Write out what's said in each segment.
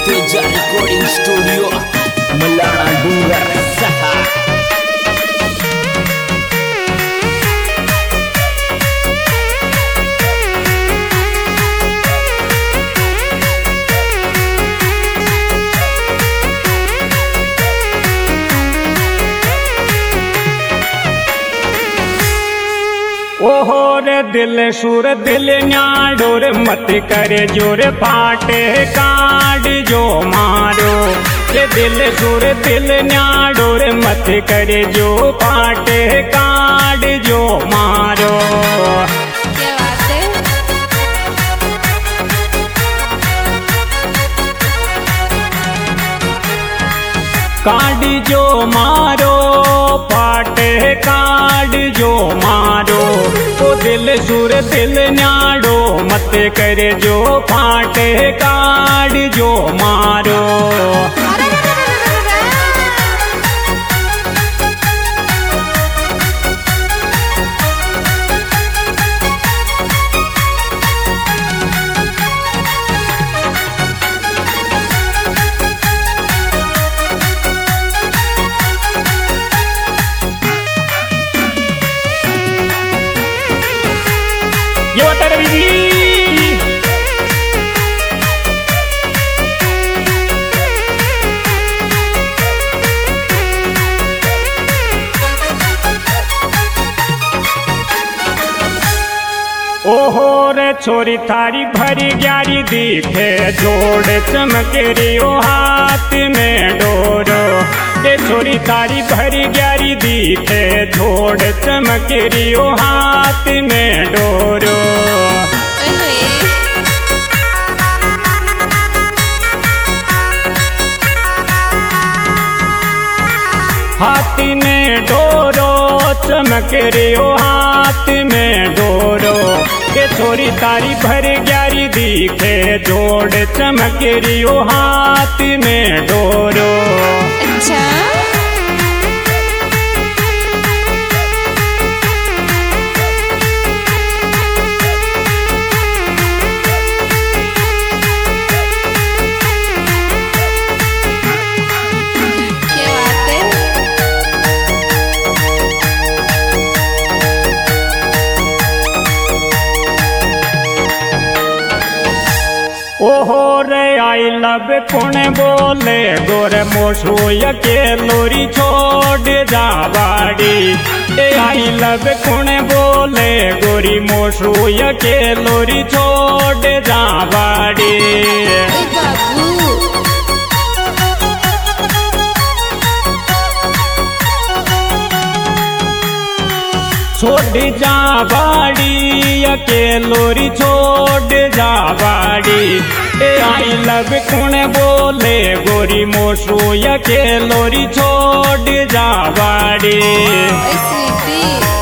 तेजा recording studio मलाना डूंगर सहा। ओहो रे दिल सुर दिल न्याडोर मत करे जोर फाटे काट जो मारो ये दिल सुर दिल न्याडोर मत करे जो फाटे काट जो मारो। क्या बात है? काट जो मारो फाटे काट जो मारो ओ दिल सुर दिल न्याडो मत करे जो फाटे काट जो मारो। ये बता रही थी ओहो रे छोरी थारी भरी ग्यारी दिखे जोड़ चमके रियो हाथ में डोरो ये छोरी थारी भरी ग्यारी दिखे जोड़ चमके रियो हाथ में डोरो। हाथ में डोरो चमक रियो हाथ में डोरो ये छोरी तारी भर ग्यारी दिखे जोड़ चमक रियो हाथ में डोरो। अच्छा क्या बात है? ओहो रे आई लब कौन बोले गोरे मोशो के लोरी छोड़ जा बाड़ी ए आई लब कौन बोले गोरी मोशो के लोरी छोड़ जा बाड़ी। ए बाबू छोड़ जा बाड़ी अकेलोरी छोड़ जा बाड़ी ए आई लब कौन बोले गोरी मोशो अकेलोरी छोड़ जा बाड़ी। स्वीटी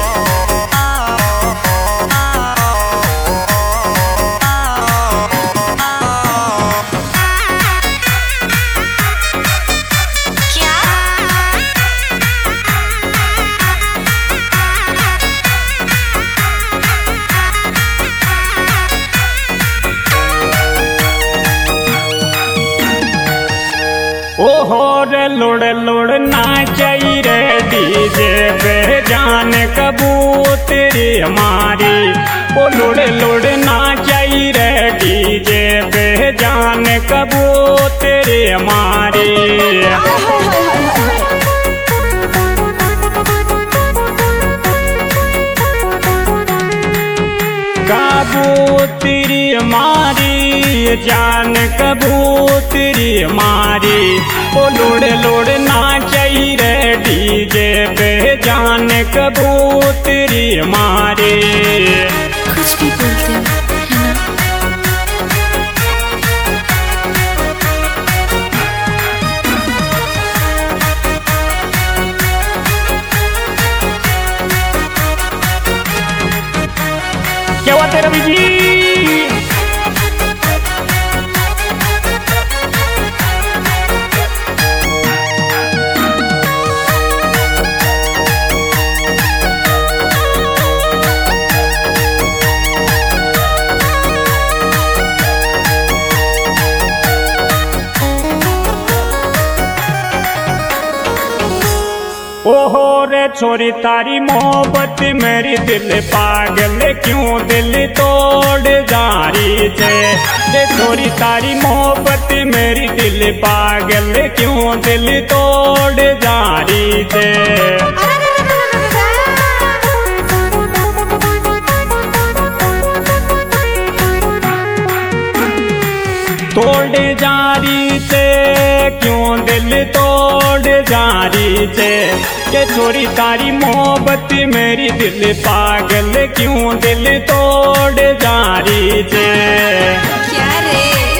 ओहो रे लोड़ लोड़ नाचई रे डीजे पे जान कबूतरी हमारी ओ लोड़ लोड़ नाचई रे डीजे पे जान कबूतरी हमारी। कबूतरी मारी जान कबूतरी मारी ओ लोड़ लोड़ नाचई रे डीजे पे जान कबूतरी मारी। कुछ भी बोलते हो है ना? क्या हुआ तेरा बीजी? ओहो रे छोरी तारी मोहब्बत मेरी दिल पागल क्यों दिल तोड़ जा रही छे। रे छोरी तारी मोहब्बत मेरी दिल पागल क्यों दिल तोड़ जा रही छे। तोड़ जा रही छे क्यों दिल तोड़ जा रही छे। के छोरी तारी मोहब्बत मेरी दिल पागल क्यों दिल तोड़ जा रही छे। क्या रे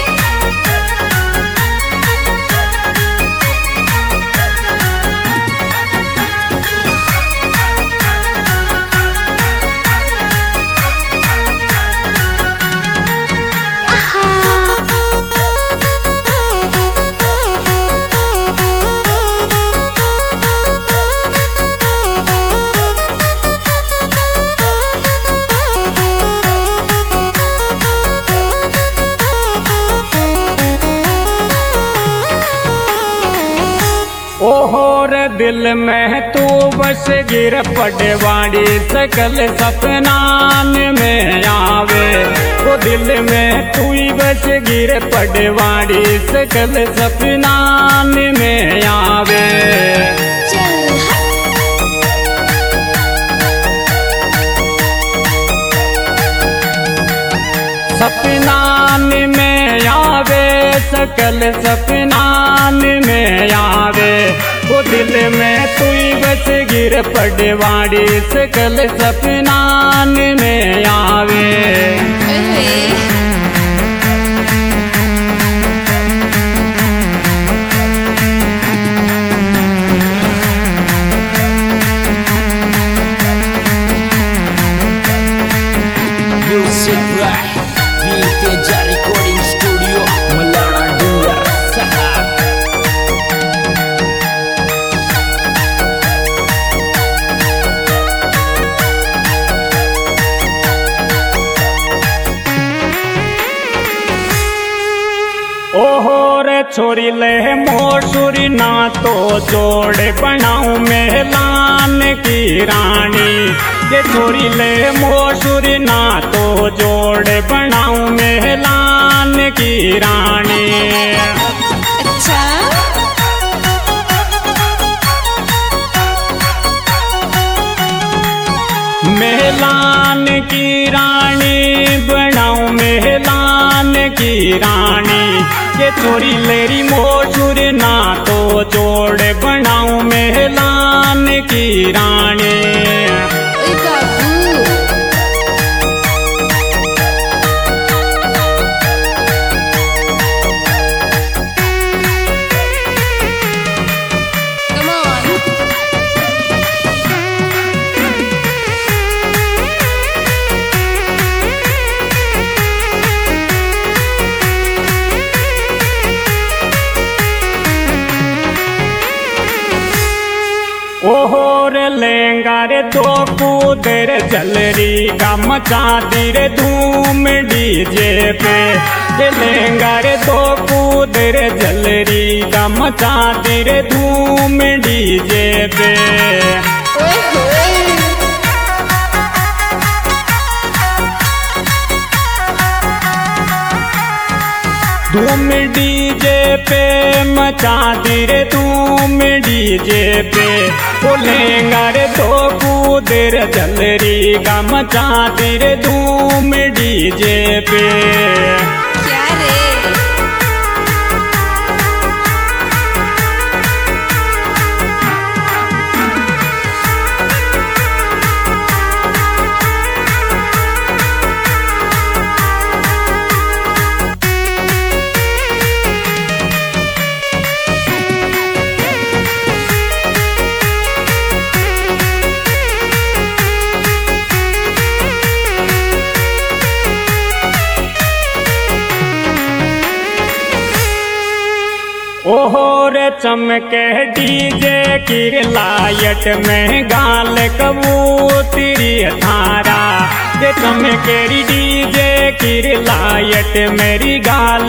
ओहो रे दिल में तू बस गिर पड़वाड़ी सकल सपनान में आवे। वो दिल में तू ही बस गिर पड़वाड़ी सकल सपनान में आवे। चल सपनान में आवे सकल सपनान में आवे। वो दिल में तू ही बस गिर पड़वाड़ी सकल सपनान में आवे। Music right, Vintage Recording Studio, Melana Dungar. ओहो रे छोरी ले मोसुरी ना तो जोड़ बनाऊं मेहलान की रानी। ये छोरी ले मोसुरी ना तो जोड़ बनाऊं मेहलान की रानी। अच्छा मेहलान की रानी बनाऊं मेहलान की रानी। ये छोरी लेरी मोसुर ना तो जोड़ बनाऊं मेहलान की रानी। ओए बाबू कम ऑन ओहो रे लेंगा रे दो कूदर जलरी का मचा रे धूम डीजे पे। ये लेंगा रे दो कूदर जलरी का मचा रे धूम डीजे पे। ओए होए धूम डीजे पे मचा रे धूम डीजे पे। बोलेंगा रे दो कूदर जलरी का मचा रे धूम डीजे पे। क्या रे ओहो रे चमके डीजे की लायट में गाल कबूतरी थारा। ये चमके डीजे की लायट मेरी गाल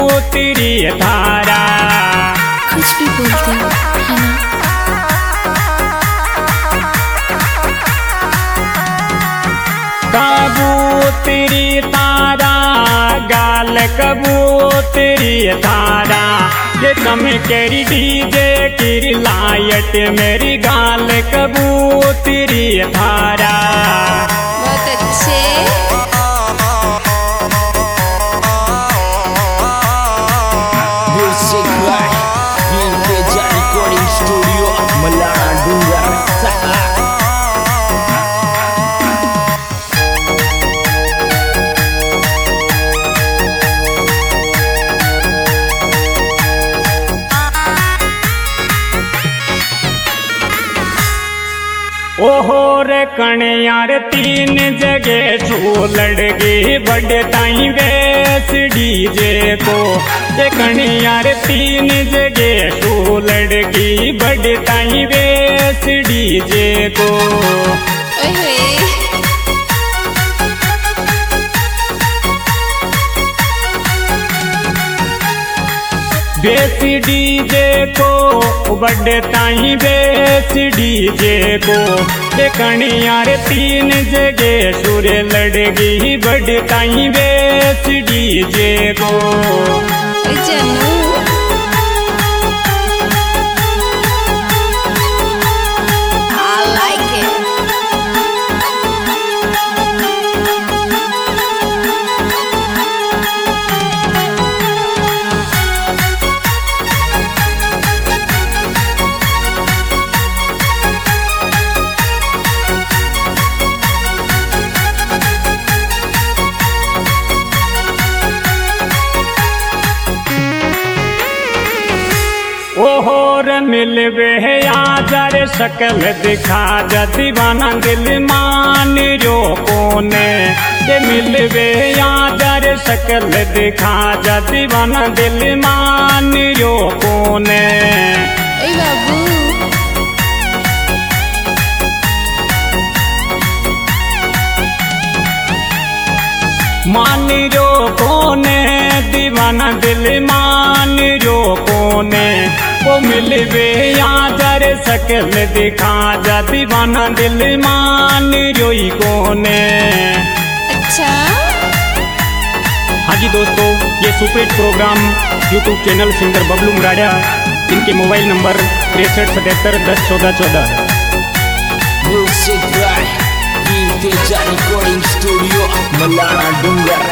कबूतरी थारा। कुछ भी बोलते हो है ना। तेरी तारा गाल कबूतरी तारा ये कम केरी डीजे की लाइट मेरी गाल कबूतरी तारा बहुत अच्छे। Music by Vintage Recording Studio Melana Dungar. ओहो रे कणयार तीन जगह छू लड़गी बड़े ताई बेस डीजे को ये कणयार तीन जगह छू लड़गी बड़े ताई बेस डीजे को ओए होए। बेस डीजे को बड़े ताई बेस डीजे को ये कणयार तीन जगह सुर लड़गी बड़े ताई बेस डीजे को ओए जानू। I like it. ओहो रे मिलवे आजर शकल दिखा जा दीवाना दिल मान रो कोने ये मिलवे आजर शकल दिखा जा दीवाना दिल मान रो कोने ओए बाबू। मान रो कोने दीवाना दिल मान रो कोने वो मिलवे आजर शकल दिखा जा दीवाना दिल मान रोई कोने। अच्छा। हाँ जी दोस्तों, ये superhit programme YouTube channel singer Bablu Murada, इनके mobile number 6377101414। Music by Vintage Recording Studio Melana Dungar.